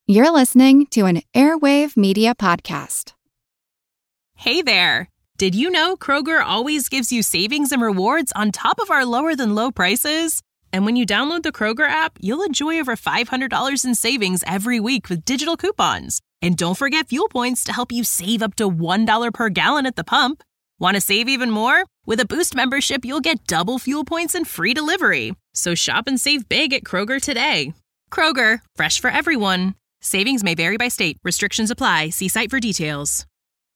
You're listening to an Airwave Media Podcast. Hey there! Did you know Kroger always gives you savings and rewards on top of our lower-than-low prices? And when you download the Kroger app, you'll enjoy over $500 in savings every week with digital coupons. And don't forget fuel points to help you save up to $1 per gallon at the pump. Want to save even more? With a Boost membership, you'll get double fuel points and free delivery. So shop and save big at Kroger today. Kroger, fresh for everyone. Savings may vary by state. Restrictions apply. See site for details.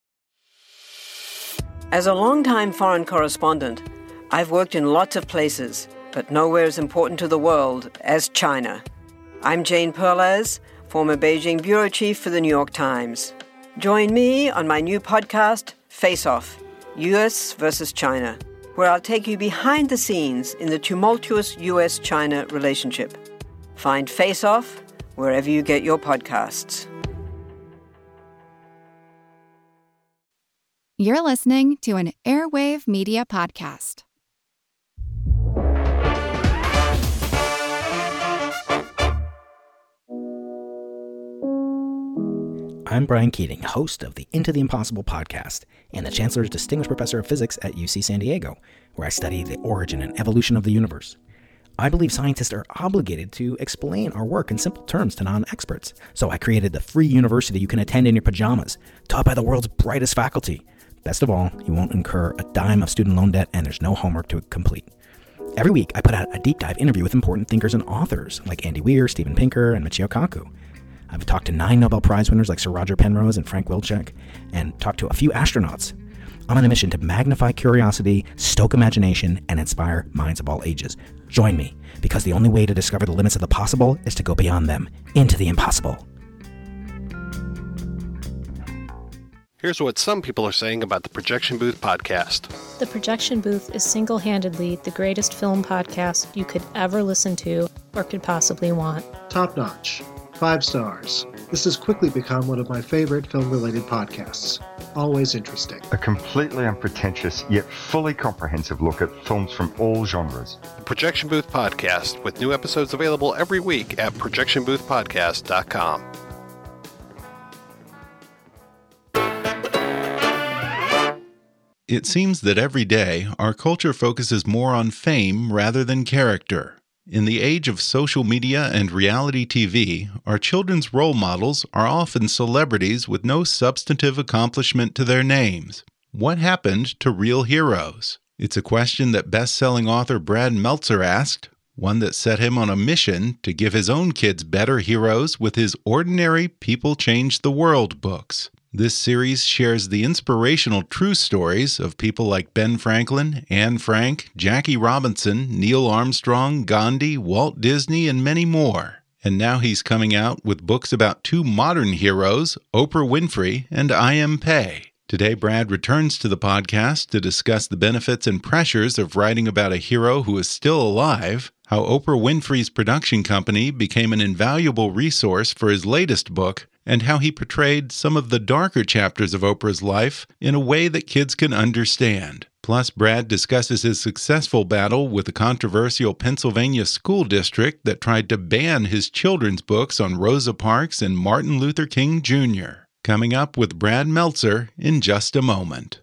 As a longtime foreign correspondent, I've worked in lots of places, but nowhere as important to the world as China. I'm Jane Perlez, former Beijing bureau chief for the New York Times. Join me on my new podcast, Face Off, U.S. versus China, where I'll take you behind the scenes in the tumultuous U.S.-China relationship. Find Face Off wherever you get your podcasts. You're listening to an Airwave Media Podcast. I'm Brian Keating, host of the Into the Impossible podcast and the Chancellor's Distinguished Professor of Physics at UC San Diego, where I study the origin and evolution of the universe. I believe scientists are obligated to explain our work in simple terms to non-experts. So I created the free university you can attend in your pajamas, taught by the world's brightest faculty. Best of all, you won't incur a dime of student loan debt and there's no homework to complete. Every week, I put out a deep dive interview with important thinkers and authors like Andy Weir, Steven Pinker, and Michio Kaku. I've talked to 9 Nobel Prize winners like Sir Roger Penrose and Frank Wilczek, and talked to a few astronauts. I'm on a mission to magnify curiosity, stoke imagination, and inspire minds of all ages. Join me, because the only way to discover the limits of the possible is to go beyond them, into the impossible. Here's what some people are saying about the Projection Booth podcast. The Projection Booth is single-handedly the greatest film podcast you could ever listen to or could possibly want. Top notch. 5 stars. This has quickly become one of my favorite film-related podcasts. Always interesting. A completely unpretentious yet fully comprehensive look at films from all genres. The Projection Booth podcast, with new episodes available every week at projectionboothpodcast.com. It seems that every day our culture focuses more on fame rather than character. In the age of social media and reality TV, our children's role models are often celebrities with no substantive accomplishment to their names. What happened to real heroes? It's a question that best-selling author Brad Meltzer asked, one that set him on a mission to give his own kids better heroes with his Ordinary People Change the World books. This series shares the inspirational true stories of people like Ben Franklin, Anne Frank, Jackie Robinson, Neil Armstrong, Gandhi, Walt Disney, and many more. And now he's coming out with books about 2 modern heroes, Oprah Winfrey and I.M. Pei. Today, Brad returns to the podcast to discuss the benefits and pressures of writing about a hero who is still alive, how Oprah Winfrey's production company became an invaluable resource for his latest book, and how he portrayed some of the darker chapters of Oprah's life in a way that kids can understand. Plus, Brad discusses his successful battle with the controversial Pennsylvania school district that tried to ban his children's books on Rosa Parks and Martin Luther King Jr. Coming up with Brad Meltzer in just a moment.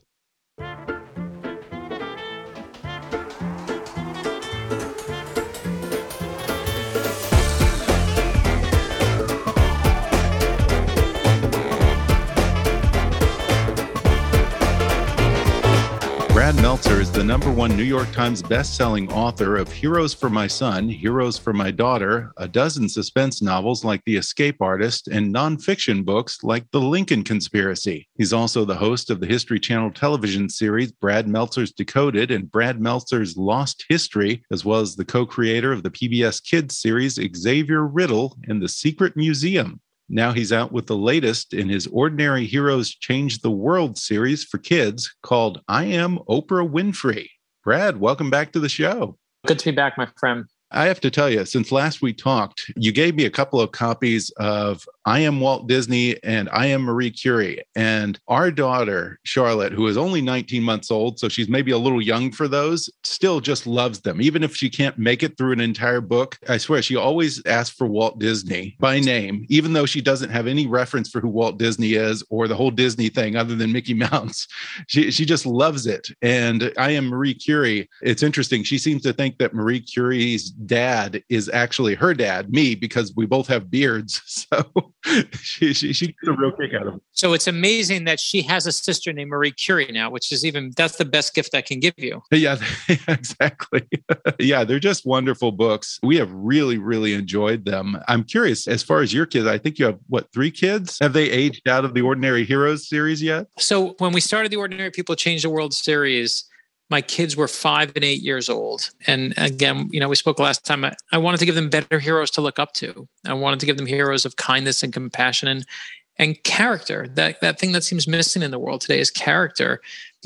Brad Meltzer is the #1 New York Times best-selling author of Heroes for My Son, Heroes for My Daughter, a dozen suspense novels like The Escape Artist, and nonfiction books like The Lincoln Conspiracy. He's also the host of the History Channel television series Brad Meltzer's Decoded and Brad Meltzer's Lost History, as well as the co-creator of the PBS Kids series Xavier Riddle and The Secret Museum. Now he's out with the latest in his Ordinary Heroes Change the World series for kids called I Am Oprah Winfrey. Brad, welcome back to the show. Good to be back, my friend. I have to tell you, since last we talked, you gave me a couple of copies of I Am Walt Disney and I Am Marie Curie. And our daughter, Charlotte, who is only 19 months old, so she's maybe a little young for those, still just loves them. Even if she can't make it through an entire book, I swear she always asks for Walt Disney by name, even though she doesn't have any reference for who Walt Disney is or the whole Disney thing other than Mickey Mouse. She just loves it. And I Am Marie Curie, it's interesting. She seems to think that Marie Curie's dad is actually her dad, me, because we both have beards. So she gets a real kick out of it. So it's amazing that she has a sister named Marie Curie now, which is that's the best gift I can give you. Yeah, exactly. Yeah, they're just wonderful books. We have really, really enjoyed them. I'm curious, as far as your kids, I think you have, 3 kids? Have they aged out of the Ordinary Heroes series yet? So when we started the Ordinary People Change the World series, my kids were 5 and 8 years old. And again, we spoke last time. I wanted to give them better heroes to look up to. I wanted to give them heroes of kindness and compassion and character. That thing that seems missing in the world today is character.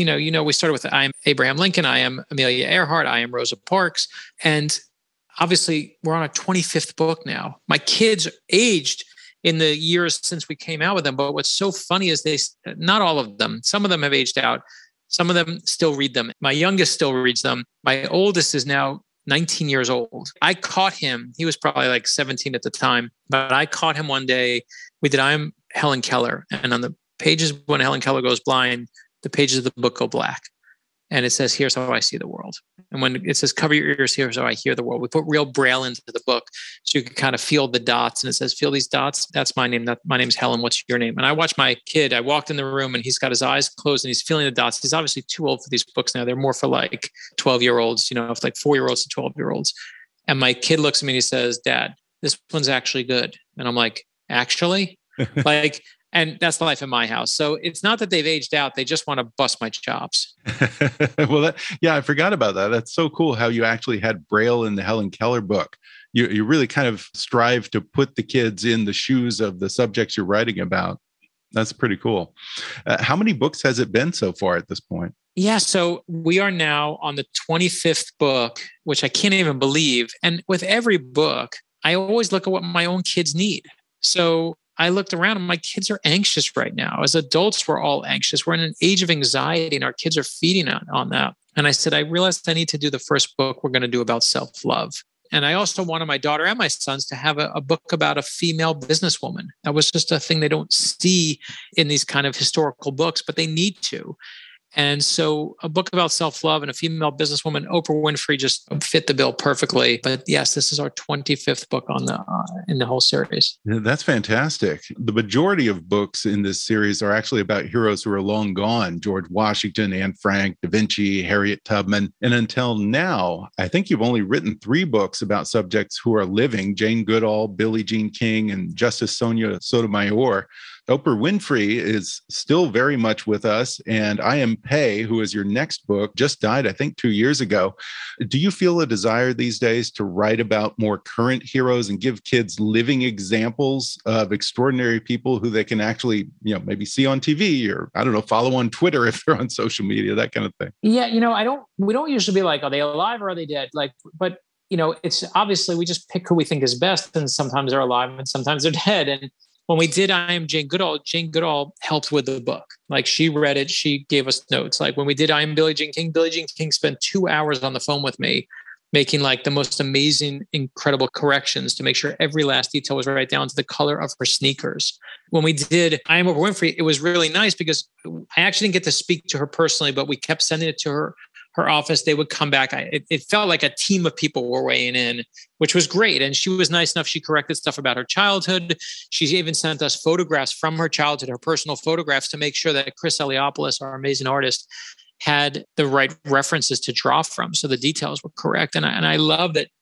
We started with I am Abraham Lincoln, I am Amelia Earhart, I am Rosa Parks. And obviously we're on our 25th book now. My kids aged in the years since we came out with them. But what's so funny is not all of them, some of them have aged out. Some of them still read them. My youngest still reads them. My oldest is now 19 years old. I caught him. He was probably like 17 at the time, but I caught him one day. We did I Am Helen Keller. And on the pages when Helen Keller goes blind, the pages of the book go black. And it says, here's how I see the world. And when it says, cover your ears, here's how I hear the world. We put real braille into the book so you can kind of feel the dots. And it says, feel these dots. That's my name. My name's Helen. What's your name? And I watched my kid. I walked in the room and he's got his eyes closed and he's feeling the dots. He's obviously too old for these books now. They're more for like 12-year-olds, like 4-year-olds to 12-year-olds. And my kid looks at me and he says, Dad, this one's actually good. And I'm like, actually? And that's life in my house. So it's not that they've aged out. They just want to bust my chops. Well, I forgot about that. That's so cool how you actually had Braille in the Helen Keller book. You really kind of strive to put the kids in the shoes of the subjects you're writing about. That's pretty cool. How many books has it been so far at this point? Yeah, so we are now on the 25th book, which I can't even believe. And with every book, I always look at what my own kids need. So I looked around and my kids are anxious right now. As adults, we're all anxious. We're in an age of anxiety and our kids are feeding on that. And I said, I realized I need to do the first book we're going to do about self-love. And I also wanted my daughter and my sons to have a book about a female businesswoman. That was just a thing they don't see in these kind of historical books, but they need to. And so a book about self-love and a female businesswoman, Oprah Winfrey, just fit the bill perfectly. But yes, this is our 25th book in the whole series. That's fantastic. The majority of books in this series are actually about heroes who are long gone. George Washington, Anne Frank, Da Vinci, Harriet Tubman. And until now, I think you've only written 3 books about subjects who are living: Jane Goodall, Billie Jean King, and Justice Sonia Sotomayor. Oprah Winfrey is still very much with us. And I Am Pei, who is your next book, just died, I think, 2 years ago. Do you feel a desire these days to write about more current heroes and give kids living examples of extraordinary people who they can actually, maybe see on TV or, follow on Twitter if they're on social media, that kind of thing? Yeah, we don't usually be like, are they alive or are they dead? But it's obviously we just pick who we think is best. And sometimes they're alive and sometimes they're dead. And when we did I Am Jane Goodall helped with the book. She read it. She gave us notes. When we did I Am Billie Jean King spent 2 hours on the phone with me, making the most amazing, incredible corrections to make sure every last detail was right down to the color of her sneakers. When we did I Am Oprah Winfrey, it was really nice because I actually didn't get to speak to her personally, but we kept sending it to her office. They would come back. It felt like a team of people were weighing in, which was great. And she was nice enough. She corrected stuff about her childhood. She even sent us photographs from her childhood, her personal photographs, to make sure that Chris Eliopoulos, our amazing artist, had the right references to draw from. So the details were correct. And I love that,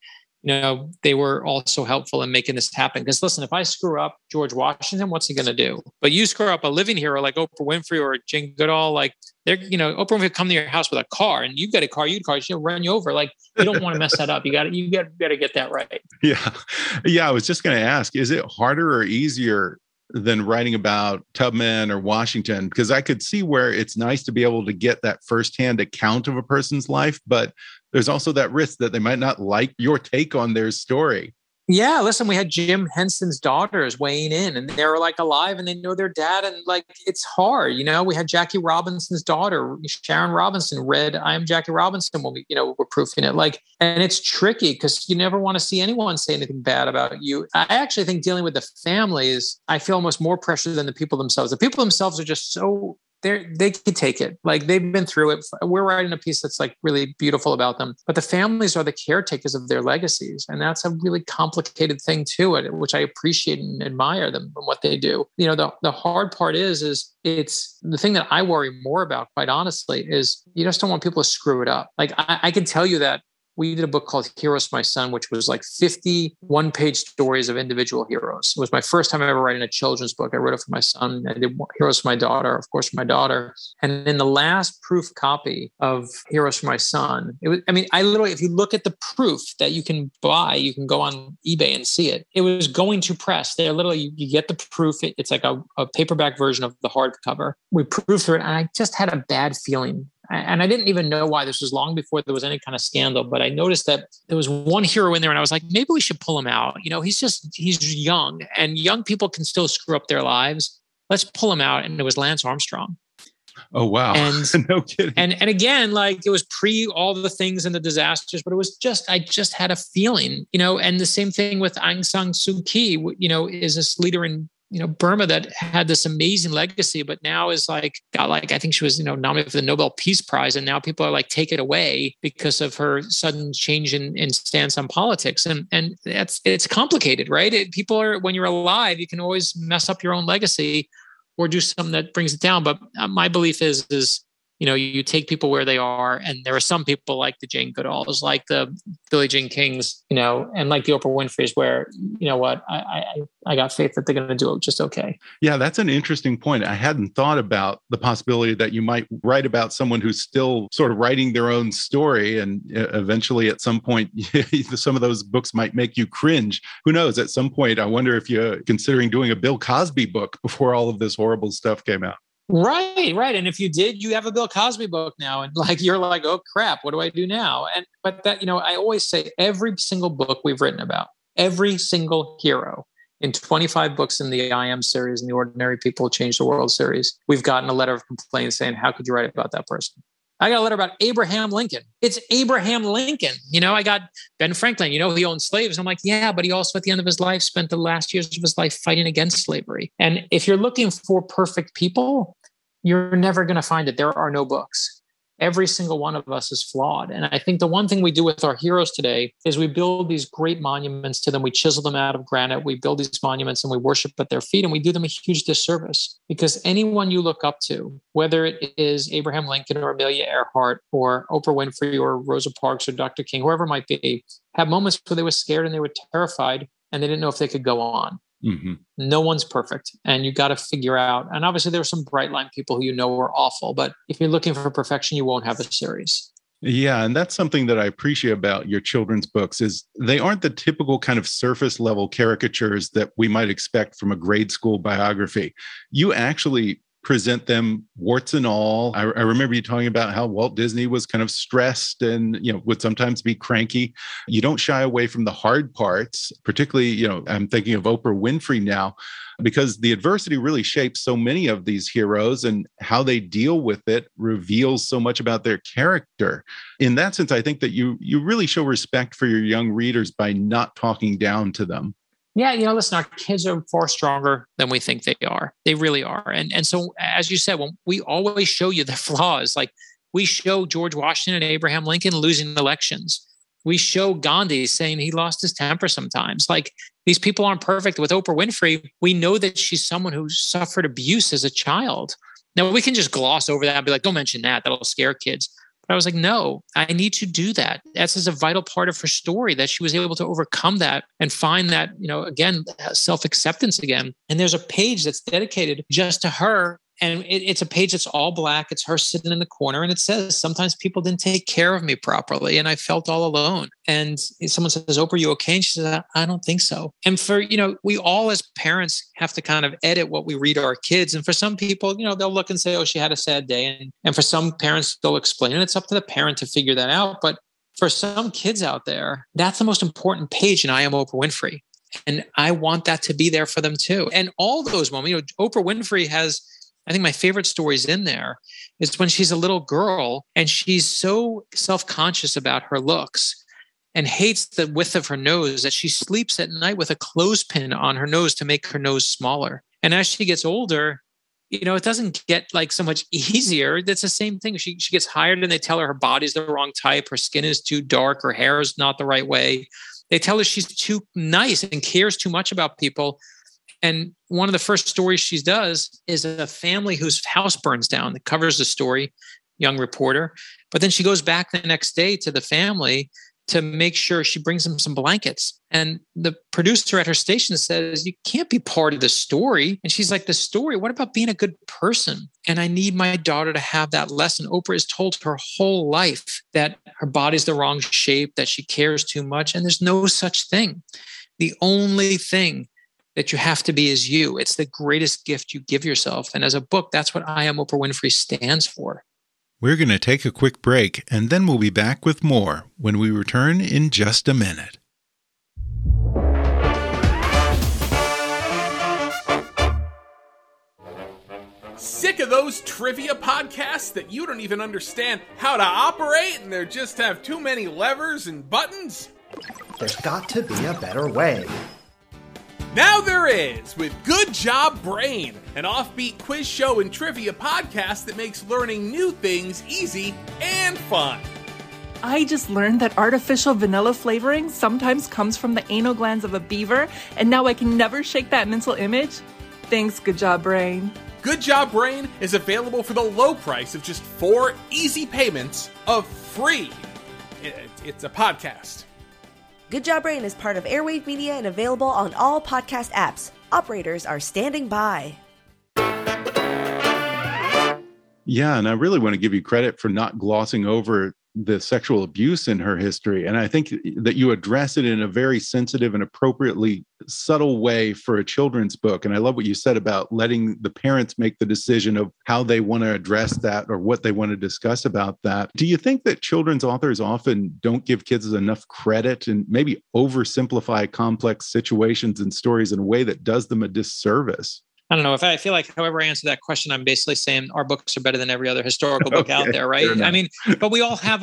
they were also helpful in making this happen. Because listen, if I screw up George Washington, what's he going to do? But you screw up a living hero like Oprah Winfrey or Jane Goodall, Oprah Winfrey come to your house with a car and you've got a car, she'll run you over. You don't want to mess that up. You got to get that right. Yeah. Yeah. I was just going to ask, is it harder or easier than writing about Tubman or Washington? Because I could see where it's nice to be able to get that firsthand account of a person's life, but there's also that risk that they might not like your take on their story. Yeah, listen, we had Jim Henson's daughters weighing in, and they were like alive and they know their dad. And like, it's hard, we had Jackie Robinson's daughter, Sharon Robinson, read I Am Jackie Robinson when we, were proofing it. Like, and it's tricky because you never want to see anyone say anything bad about you. I actually think dealing with the families, I feel almost more pressure than the people themselves. The people themselves are just so they can take it. Like, they've been through it. We're writing a piece that's like really beautiful about them, but the families are the caretakers of their legacies. And that's a really complicated thing to it, which I appreciate and admire them and what they do. The hard part is it's the thing that I worry more about, quite honestly, is you just don't want people to screw it up. Like, I can tell you that we did a book called Heroes for My Son, which was like 50 one-page stories of individual heroes. It was my first time ever writing a children's book. I wrote it for my son. I did Heroes for my daughter, of course, for my daughter. And in the last proof copy of Heroes for My Son, I literally, if you look at the proof that you can buy, you can go on eBay and see it. It was going to press. They're literally, you get the proof. It's like a paperback version of the hardcover. We proofed through it, and I just had a bad feeling. And I didn't even know why. This was long before there was any kind of scandal, but I noticed that there was one hero in there and I was like, maybe we should pull him out. He's young, and young people can still screw up their lives. Let's pull him out. And it was Lance Armstrong. Oh, wow. And no kidding. And again, like, it was pre all the things and the disasters, but it was I just had a feeling, and the same thing with Aung San Suu Kyi, is this leader in Burma that had this amazing legacy, but now is I think she was, nominated for the Nobel Peace Prize. And now people are like, take it away because of her sudden change in stance on politics. And it's complicated, right? People are, when you're alive, you can always mess up your own legacy or do something that brings it down. But my belief is you take people where they are, and there are some people like the Jane Goodalls, like the Billie Jean Kings, and like the Oprah Winfreys, where, I got faith that they're going to do it just okay. Yeah, that's an interesting point. I hadn't thought about the possibility that you might write about someone who's still sort of writing their own story, and eventually at some point, some of those books might make you cringe. Who knows? At some point, I wonder if you're considering doing a Bill Cosby book before all of this horrible stuff came out. Right. And if you did, you have a Bill Cosby book now, and you're like, oh crap, what do I do now? But that, I always say every single book we've written about, every single hero in 25 books in the I Am series and the Ordinary People Change the World series, we've gotten a letter of complaint saying, how could you write about that person? I got a letter about Abraham Lincoln. It's Abraham Lincoln. I got Ben Franklin, he owned slaves. And I'm like, yeah, but he also at the end of his life spent the last years of his life fighting against slavery. And if you're looking for perfect people, you're never going to find it. There are no books. Every single one of us is flawed. And I think the one thing we do with our heroes today is we build these great monuments to them. We chisel them out of granite. We build these monuments and we worship at their feet, and we do them a huge disservice, because anyone you look up to, whether it is Abraham Lincoln or Amelia Earhart or Oprah Winfrey or Rosa Parks or Dr. King, whoever it might be, have moments where they were scared and they were terrified and they didn't know if they could go on. Mm-hmm. No one's perfect, and you got to figure out. And obviously there are some bright line people who are awful, but if you're looking for perfection, you won't have a series. Yeah. And that's something that I appreciate about your children's books is they aren't the typical kind of surface level caricatures that we might expect from a grade school biography. You actually present them warts and all. I remember you talking about how Walt Disney was kind of stressed and, would sometimes be cranky. You don't shy away from the hard parts, particularly, I'm thinking of Oprah Winfrey now, because the adversity really shapes so many of these heroes, and how they deal with it reveals so much about their character. In that sense, I think that you really show respect for your young readers by not talking down to them. Yeah, listen, our kids are far stronger than we think they are. They really are. And so, as you said, when we always show you the flaws, like we show George Washington and Abraham Lincoln losing elections. We show Gandhi saying he lost his temper sometimes. Like, these people aren't perfect. With Oprah Winfrey, we know that she's someone who suffered abuse as a child. Now, we can just gloss over that and be like, don't mention that. That'll scare kids. But I was like, no, I need to do that. That's a vital part of her story, that she was able to overcome that and find that, again, self-acceptance again. And there's a page that's dedicated just to her. And it's a page that's all black. It's her sitting in the corner. And it says, sometimes people didn't take care of me properly, and I felt all alone. And someone says, Oprah, you okay? And she says, I don't think so. And for, we all as parents have to kind of edit what we read our kids. And for some people, they'll look and say, oh, she had a sad day. And for some parents, they'll explain it. It's up to the parent to figure that out. But for some kids out there, that's the most important page in I Am Oprah Winfrey. And I want that to be there for them too. And all those moments, Oprah Winfrey has, I think my favorite stories in there is when she's a little girl and she's so self-conscious about her looks and hates the width of her nose that she sleeps at night with a clothespin on her nose to make her nose smaller. And as she gets older, it doesn't get like so much easier. That's the same thing. She gets hired and they tell her body's the wrong type. Her skin is too dark. Her hair is not the right way. They tell her she's too nice and cares too much about people. And one of the first stories she does is a family whose house burns down. It covers the story, young reporter. But then she goes back the next day to the family to make sure she brings them some blankets. And the producer at her station says, you can't be part of the story. And she's like, the story? What about being a good person? And I need my daughter to have that lesson. Oprah is told her whole life that her body's the wrong shape, that she cares too much. And there's no such thing. The only thing that you have to be is you. It's the greatest gift you give yourself. And as a book, that's what I Am Oprah Winfrey stands for. We're going to take a quick break, and then we'll be back with more when we return in just a minute. Sick of those trivia podcasts that you don't even understand how to operate and they just have too many levers and buttons? There's got to be a better way. Now there is, with Good Job Brain, an offbeat quiz show and trivia podcast that makes learning new things easy and fun. I just learned that artificial vanilla flavoring sometimes comes from the anal glands of a beaver, and now I can never shake that mental image. Thanks, Good Job Brain. Good Job Brain is available for the low price of just 4 easy payments of free. It's a podcast. Good Job Brain is part of Airwave Media and available on all podcast apps. Operators are standing by. Yeah, and I really want to give you credit for not glossing over the sexual abuse in her history. And I think that you address it in a very sensitive and appropriately subtle way for a children's book. And I love what you said about letting the parents make the decision of how they want to address that or what they want to discuss about that. Do you think that children's authors often don't give kids enough credit and maybe oversimplify complex situations and stories in a way that does them a disservice? I don't know. If I feel like however I answer that question, I'm basically saying our books are better than every other historical book out there, right? I mean, but we all have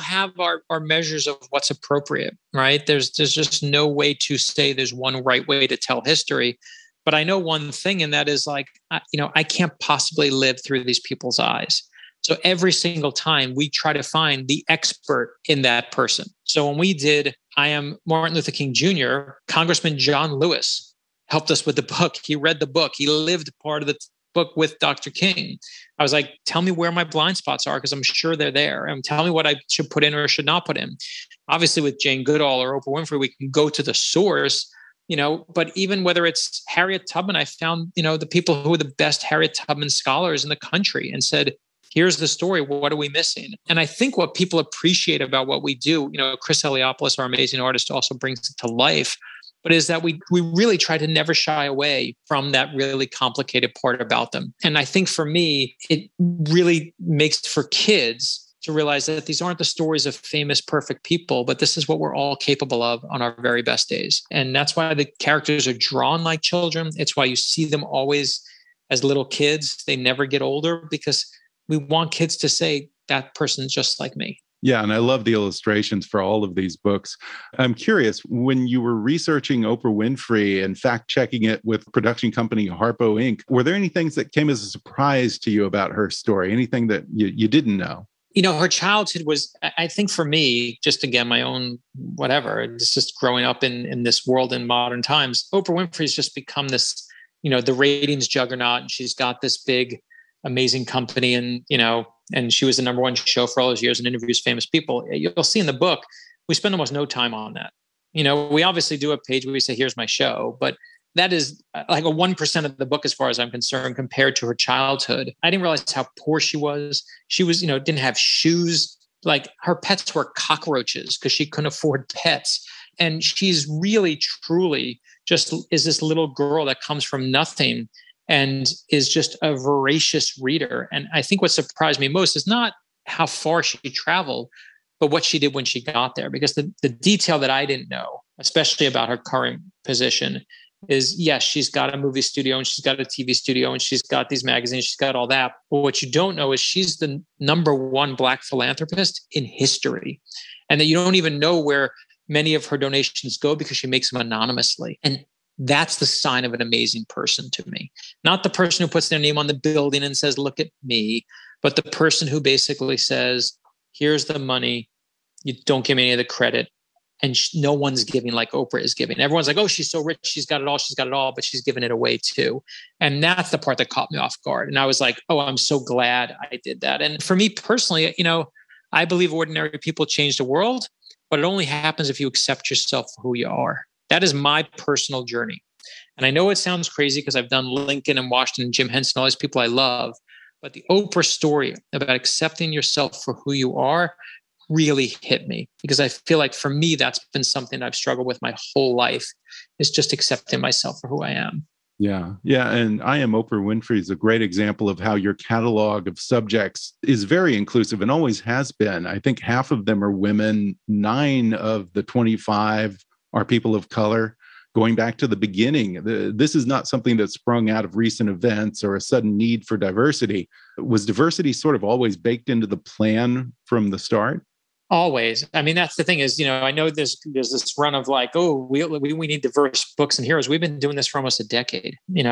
our measures of what's appropriate, right? There's just no way to say there's one right way to tell history. But I know one thing, and that is like, I can't possibly live through these people's eyes. So every single time we try to find the expert in that person. So when we did I Am Martin Luther King Jr., Congressman John Lewis helped us with the book. He read the book. He lived part of the book with Dr. King. I was like, tell me where my blind spots are, because I'm sure they're there. And tell me what I should put in or should not put in. Obviously, with Jane Goodall or Oprah Winfrey, we can go to the source, but even whether it's Harriet Tubman, I found, the people who are the best Harriet Tubman scholars in the country and said, here's the story. What are we missing? And I think what people appreciate about what we do, Chris Eliopoulos, our amazing artist, also brings it to life. But is that we really try to never shy away from that really complicated part about them. And I think for me, it really makes for kids to realize that these aren't the stories of famous, perfect people, but this is what we're all capable of on our very best days. And that's why the characters are drawn like children. It's why you see them always as little kids. They never get older, because we want kids to say, that person's just like me. Yeah, and I love the illustrations for all of these books. I'm curious, when you were researching Oprah Winfrey and fact-checking it with production company Harpo Inc., were there any things that came as a surprise to you about her story? Anything that you didn't know? Her childhood was, I think for me, just again, my own whatever, it's just growing up in this world in modern times. Oprah Winfrey's just become this, the ratings juggernaut, and she's got this big, amazing company, and she was the number one show for all those years and interviews famous people. You'll see in the book, we spend almost no time on that. We obviously do a page where we say, here's my show, but that is like a 1% of the book, as far as I'm concerned, compared to her childhood. I didn't realize how poor she was. She was, didn't have shoes. Like, her pets were cockroaches because she couldn't afford pets. And she's really, truly just is this little girl that comes from nothing and is just a voracious reader. And I think what surprised me most is not how far she traveled, but what she did when she got there. Because the detail that I didn't know, especially about her current position, is yes, she's got a movie studio and she's got a TV studio and she's got these magazines, she's got all that. But what you don't know is she's the #1 Black philanthropist in history. And that you don't even know where many of her donations go because she makes them anonymously. And that's the sign of an amazing person to me. Not the person who puts their name on the building and says, look at me, but the person who basically says, here's the money, you don't give me any of the credit. And no one's giving like Oprah is giving. Everyone's like, oh, she's so rich, she's got it all, but she's giving it away too. And that's the part that caught me off guard. And I was like, oh, I'm so glad I did that. And for me personally, I believe ordinary people change the world, but it only happens if you accept yourself for who you are. That is my personal journey. And I know it sounds crazy because I've done Lincoln and Washington and Jim Henson, all these people I love, but the Oprah story about accepting yourself for who you are really hit me, because I feel like for me, that's been something I've struggled with my whole life, is just accepting myself for who I am. Yeah. Yeah. And I Am Oprah Winfrey is a great example of how your catalog of subjects is very inclusive and always has been. I think half of them are women. 9 of the 25 are people of color. Going back to the beginning, this is not something that sprung out of recent events or a sudden need for diversity. Was diversity sort of always baked into the plan from the start? Always. I mean, that's the thing is, I know there's this run of like, oh, we need diverse books and heroes. We've been doing this for almost a decade,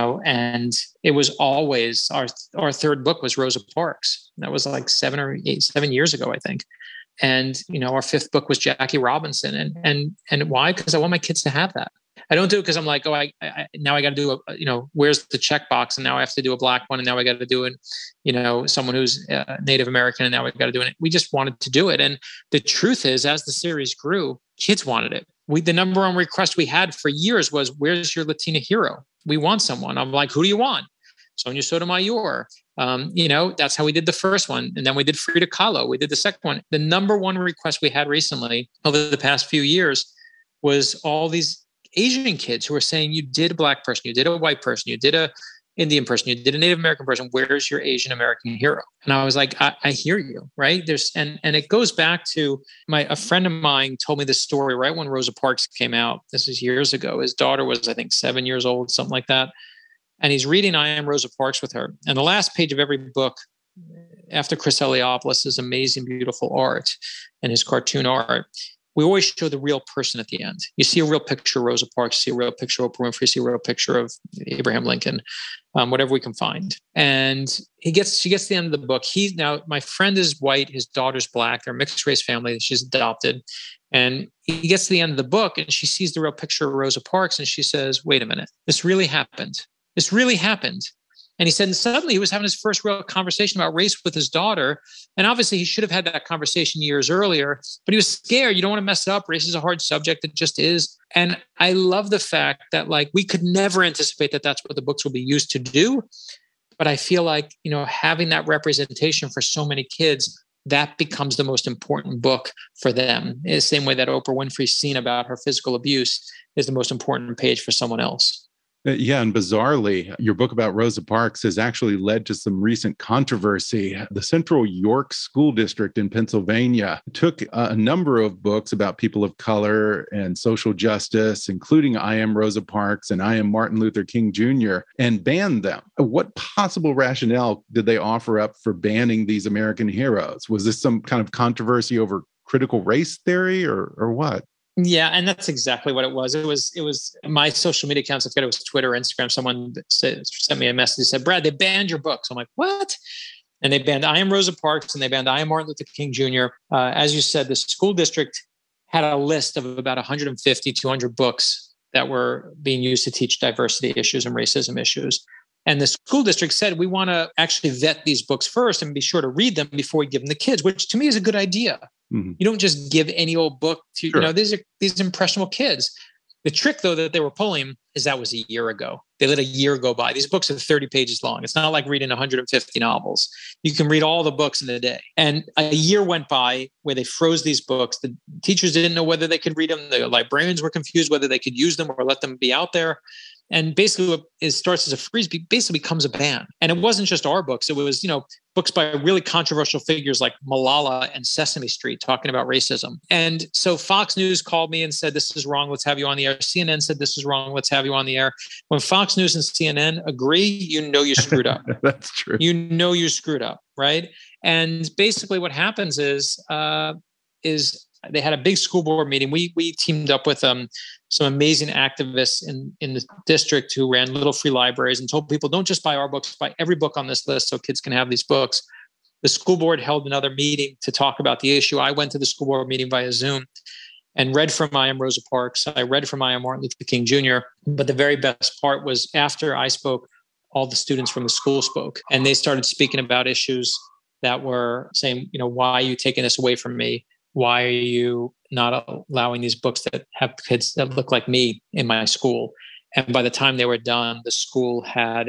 and it was always our third book was Rosa Parks. That was like 7 years ago, I think. And, our 5th book was Jackie Robinson. And why? Because I want my kids to have that. I don't do it because I'm like, oh, now I got to do where's the checkbox? And now I have to do a Black one. And now I got to do it, someone who's Native American. And now I got to do it. We just wanted to do it. And the truth is, as the series grew, kids wanted it. The #1 request we had for years was, where's your Latina hero? We want someone. I'm like, who do you want? Sonia Sotomayor. That's how we did the first one. And then we did Frida Kahlo. We did the second one. The #1 request we had recently over the past few years was all these Asian kids who are saying, you did a Black person, you did a white person, you did a Indian person, you did a Native American person. Where's your Asian American hero? And I was like, I hear you, right? And it goes back to a friend of mine told me this story right when Rosa Parks came out. This is years ago. His daughter was, I think, 7 years old, something like that. And he's reading I Am Rosa Parks with her. And the last page of every book, after Chris Eliopoulos' amazing, beautiful art and his cartoon art, we always show the real person at the end. You see a real picture of Rosa Parks, you see a real picture of Oprah Winfrey, you see a real picture of Abraham Lincoln, whatever we can find. And she gets to the end of the book. My friend is white, his daughter's Black, they're a mixed race family, she's adopted. And he gets to the end of the book and she sees the real picture of Rosa Parks and she says, wait a minute, this really happened. This really happened. And he said, and suddenly he was having his first real conversation about race with his daughter. And obviously he should have had that conversation years earlier, but he was scared. You don't want to mess it up. Race is a hard subject. It just is. And I love the fact that we could never anticipate that that's what the books will be used to do. But I feel like, having that representation for so many kids, that becomes the most important book for them. In the same way that Oprah Winfrey's scene about her physical abuse is the most important page for someone else. Yeah, and bizarrely, your book about Rosa Parks has actually led to some recent controversy. The Central York School District in Pennsylvania took a number of books about people of color and social justice, including I Am Rosa Parks and I Am Martin Luther King Jr., and banned them. What possible rationale did they offer up for banning these American heroes? Was this some kind of controversy over critical race theory or what? Yeah, and that's exactly what it was. It was my social media accounts. I forget it was Twitter or Instagram. Someone sent me a message and said, Brad, they banned your books. I'm like, what? And they banned I Am Rosa Parks and they banned I Am Martin Luther King Jr. As you said, the school district had a list of about 150, 200 books that were being used to teach diversity issues and racism issues. And the school district said, we want to actually vet these books first and be sure to read them before we give them to kids, which to me is a good idea. Mm-hmm. You don't just give any old book to, sure. These impressionable kids. The trick, though, that they were pulling is that was a year ago. They let a year go by. These books are 30 pages long. It's not like reading 150 novels. You can read all the books in a day. And a year went by where they froze these books. The teachers didn't know whether they could read them. The librarians were confused whether they could use them or let them be out there. And basically, it starts as a freeze, basically becomes a ban. And it wasn't just our books. It was, books by really controversial figures like Malala and Sesame Street talking about racism. And so Fox News called me and said, this is wrong, let's have you on the air. CNN said, this is wrong, let's have you on the air. When Fox News and CNN agree, you know you screwed up. That's true. You know you screwed up, right? And basically what happens is they had a big school board meeting. We teamed up with some amazing activists in the district who ran little free libraries and told people, don't just buy our books, buy every book on this list so kids can have these books. The school board held another meeting to talk about the issue. I went to the school board meeting via Zoom and read from I Am Rosa Parks. I read from I Am Martin Luther King Jr. But the very best part was after I spoke, all the students from the school spoke, and they started speaking about issues that were saying, why are you taking this away from me? Why are you not allowing these books that have kids that look like me in my school? And by the time they were done, the school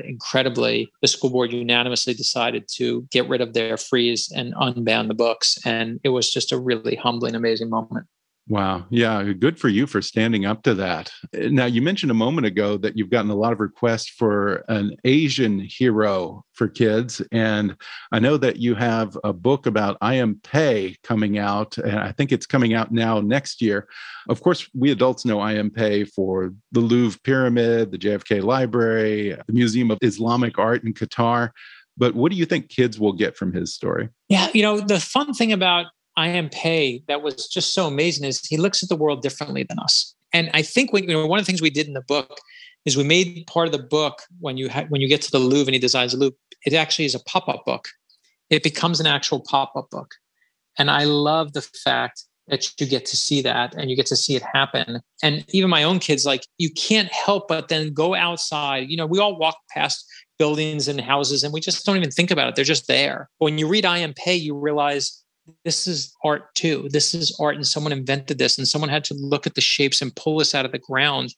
board unanimously decided to get rid of their freeze and unban the books. And it was just a really humbling, amazing moment. Wow. Yeah. Good for you for standing up to that. Now, you mentioned a moment ago that you've gotten a lot of requests for an Asian hero for kids. And I know that you have a book about I.M. Pei coming out, and I think it's coming out now next year. Of course, we adults know I.M. Pei for the Louvre Pyramid, the JFK Library, the Museum of Islamic Art in Qatar. But what do you think kids will get from his story? Yeah. The fun thing about I.M. Pei that was just so amazing is he looks at the world differently than us. And I think one of the things we did in the book is we made part of the book when you get to the Louvre and he designs the Louvre, it actually is a pop-up book. It becomes an actual pop-up book. And I love the fact that you get to see that and you get to see it happen. And even my own kids, you can't help but then go outside. We all walk past buildings and houses and we just don't even think about it. They're just there. But when you read I.M. Pei, you realize this is art too. This is art, and someone invented this, and someone had to look at the shapes and pull this out of the ground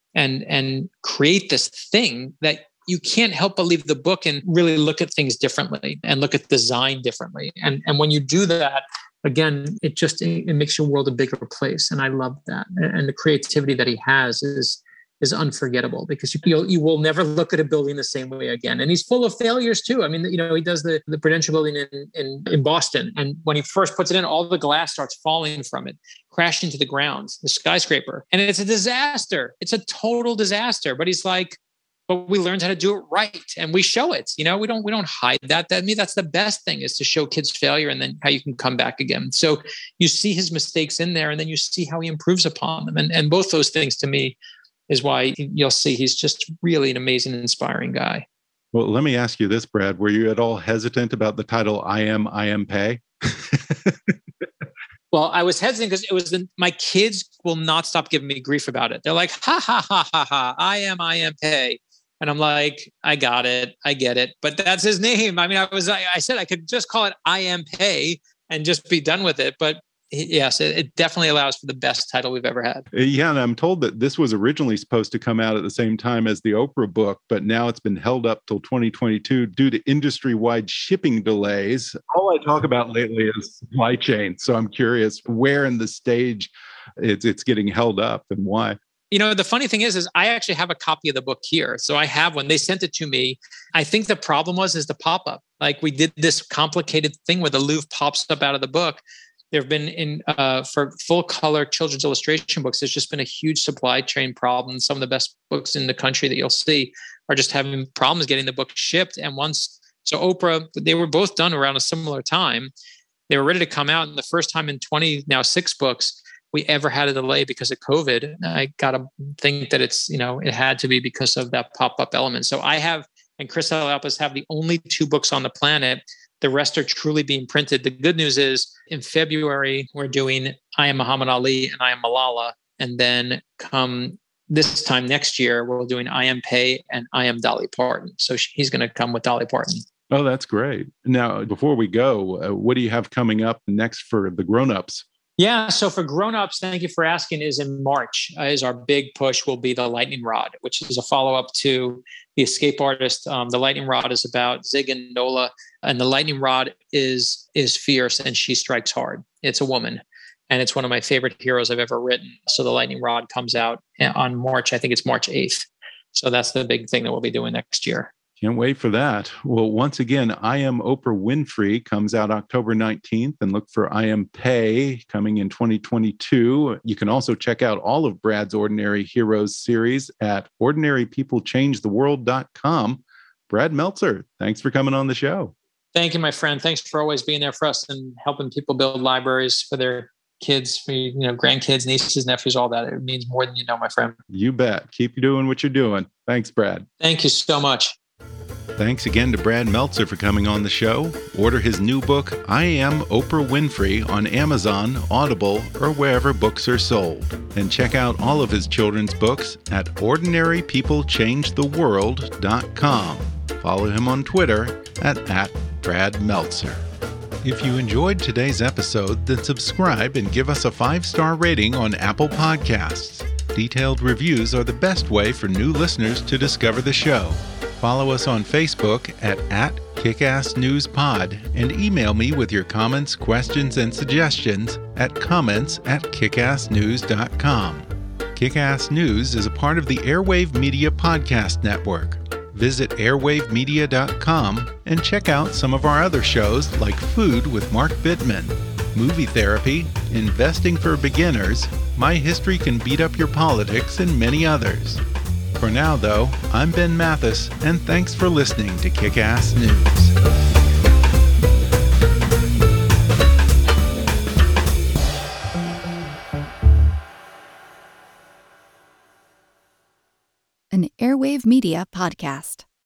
and create this thing that you can't help but leave the book and really look at things differently and look at design differently. And when you do that, again, it makes your world a bigger place. And I love that. And the creativity that he has is unforgettable because you will never look at a building the same way again. And he's full of failures too. I mean, he does the Prudential building in Boston. And when he first puts it in, all the glass starts falling from it, crashing to the ground, the skyscraper. And it's a disaster. It's a total disaster. But he's like, but we learned how to do it right. And we show it, we don't hide that. That's the best thing is to show kids failure and then how you can come back again. So you see his mistakes in there and then you see how he improves upon them. And both those things to me is why you'll see he's just really an amazing, inspiring guy. Well, let me ask you this, Brad. Were you at all hesitant about the title I Am Pei? Well, I was hesitant because my kids will not stop giving me grief about it. They're like, ha, ha, ha, ha, ha, I am Pei. And I'm like, I got it. I get it. But that's his name. I mean, I said I could just call it I Am Pei and just be done with it. But yes, it definitely allows for the best title we've ever had. Yeah, and I'm told that this was originally supposed to come out at the same time as the Oprah book, but now it's been held up till 2022 due to industry-wide shipping delays. All I talk about lately is supply chain. So I'm curious where in the stage it's getting held up and why. The funny thing is I actually have a copy of the book here. So I have one. They sent it to me. I think the problem is the pop-up. We did this complicated thing where the Louvre pops up out of the book. There have been for full color children's illustration books, there's just been a huge supply chain problem. Some of the best books in the country that you'll see are just having problems getting the book shipped. And so Oprah, they were both done around a similar time. They were ready to come out. And the first time in 6 books, we ever had a delay because of COVID. I got to think that it had to be because of that pop-up element. So I have, and Chris Eliopoulos have the only 2 books on the planet. The rest are truly being printed. The good news is in February, we're doing I Am Muhammad Ali and I Am Malala. And then come this time next year, we're doing I Am Pei and I Am Dolly Parton. So he's going to come with Dolly Parton. Oh, that's great. Now, before we go, what do you have coming up next for the grown-ups? Yeah. So for grown-ups, thank you for asking, is in March is our big push will be The Lightning Rod, which is a follow-up to The Escape Artist. The Lightning Rod is about Zig and Nola, and the Lightning Rod is fierce and she strikes hard. It's a woman, and it's one of my favorite heroes I've ever written. So The Lightning Rod comes out on March. I think it's March 8th. So that's the big thing that we'll be doing next year. Can't wait for that. Well, once again, I Am Oprah Winfrey comes out October 19th, and look for I Am Pei coming in 2022. You can also check out all of Brad's Ordinary Heroes series at ordinarypeoplechangetheworld.com. Brad Meltzer, thanks for coming on the show. Thank you, my friend. Thanks for always being there for us and helping people build libraries for their kids, for, grandkids, nieces, nephews, all that. It means more than you know, my friend. You bet. Keep doing what you're doing. Thanks, Brad. Thank you so much. Thanks again to Brad Meltzer for coming on the show. Order his new book, I Am Oprah Winfrey, on Amazon, Audible, or wherever books are sold. And check out all of his children's books at ordinarypeoplechangetheworld.com. Follow him on Twitter at Brad Meltzer. If you enjoyed today's episode, then subscribe and give us a 5-star rating on Apple Podcasts. Detailed reviews are the best way for new listeners to discover the show. Follow us on Facebook at KickassNewsPod and email me with your comments, questions, and suggestions at comments@kickassnews.com. Kickass News is a part of the Airwave Media Podcast Network. Visit airwavemedia.com and check out some of our other shows like Food with Mark Bittman, Movie Therapy, Investing for Beginners, My History Can Beat Up Your Politics, and many others. For now, though, I'm Ben Mathis, and thanks for listening to Kick-Ass News. An Airwave Media Podcast.